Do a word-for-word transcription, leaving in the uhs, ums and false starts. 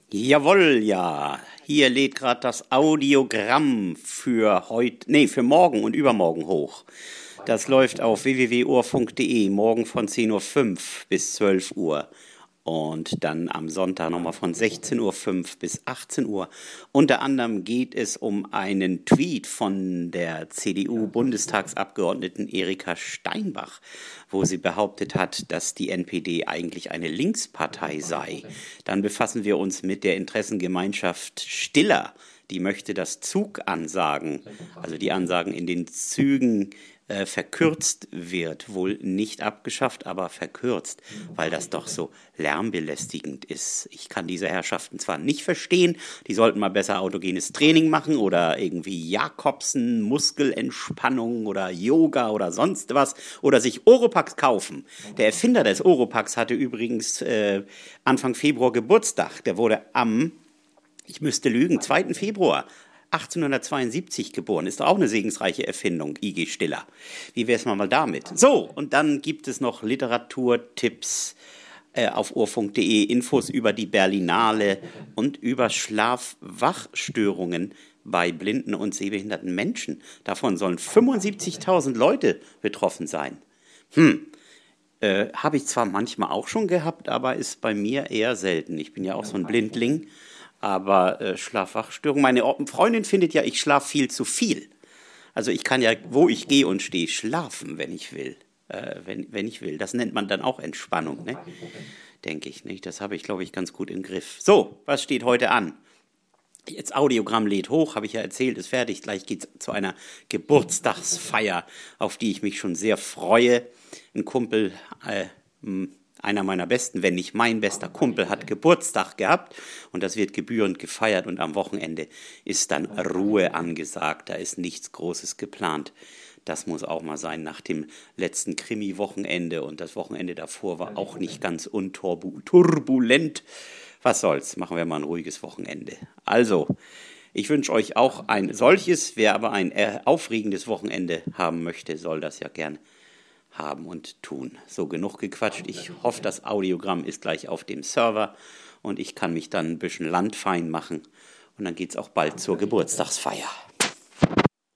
Jawohl, ja. Hier lädt gerade das Audiogramm für heute, nee, für morgen und übermorgen hoch. Das läuft auf w w w punkt ohrfunk punkt de, morgen von zehn Uhr fünf bis zwölf Uhr. Und dann am Sonntag nochmal von sechzehn Uhr fünf bis achtzehn Uhr. Unter anderem geht es um einen Tweet von der C D U-Bundestagsabgeordneten Erika Steinbach, wo sie behauptet hat, dass die N P D eigentlich eine Linkspartei sei. Dann befassen wir uns mit der Interessengemeinschaft Stiller. Die möchte, dass Zugansagen, also die Ansagen in den Zügen, äh, verkürzt wird. Wohl nicht abgeschafft, aber verkürzt, weil das doch so lärmbelästigend ist. Ich kann diese Herrschaften zwar nicht verstehen, die sollten mal besser autogenes Training machen oder irgendwie Jakobsen, Muskelentspannung oder Yoga oder sonst was oder sich Oropax kaufen. Der Erfinder des Oropax hatte übrigens äh, Anfang Februar Geburtstag. Der wurde am Ich müsste lügen, zweiten Februar achtzehnhundertzweiundsiebzig geboren. Ist doch auch eine segensreiche Erfindung, I G Stiller. Wie wär's mal damit? So, und dann gibt es noch Literaturtipps äh, auf ohrfunk punkt de, Infos über die Berlinale und über Schlaf-Wach-Störungen bei blinden und sehbehinderten Menschen. Davon sollen fünfundsiebzigtausend Leute betroffen sein. Hm. Äh, habe ich zwar manchmal auch schon gehabt, aber ist bei mir eher selten. Ich bin ja auch so ein Blindling. Aber äh, Schlaf-Wach-Störung, meine Freundin findet ja, ich schlafe viel zu viel. Also ich kann ja, wo ich gehe und stehe, schlafen, wenn ich will. Äh, wenn, wenn ich will. Das nennt man dann auch Entspannung, ne? Denke ich, nicht? Das habe ich, glaube ich, ganz gut im Griff. So, was steht heute an? Jetzt Audiogramm lädt hoch, habe ich ja erzählt, ist fertig. Gleich geht es zu einer Geburtstagsfeier, auf die ich mich schon sehr freue. Ein Kumpel, äh, einer meiner besten, wenn nicht mein bester Kumpel, hat Geburtstag gehabt und das wird gebührend gefeiert und am Wochenende ist dann Ruhe angesagt, da ist nichts Großes geplant. Das muss auch mal sein nach dem letzten Krimi-Wochenende und das Wochenende davor war auch nicht ganz unturbulent. Was soll's, machen wir mal ein ruhiges Wochenende. Also, ich wünsche euch auch ein solches, wer aber ein aufregendes Wochenende haben möchte, soll das ja gern haben und tun. So, genug gequatscht. Ich hoffe, das Audiogramm ist gleich auf dem Server und ich kann mich dann ein bisschen landfein machen und dann geht's auch bald zur Geburtstagsfeier.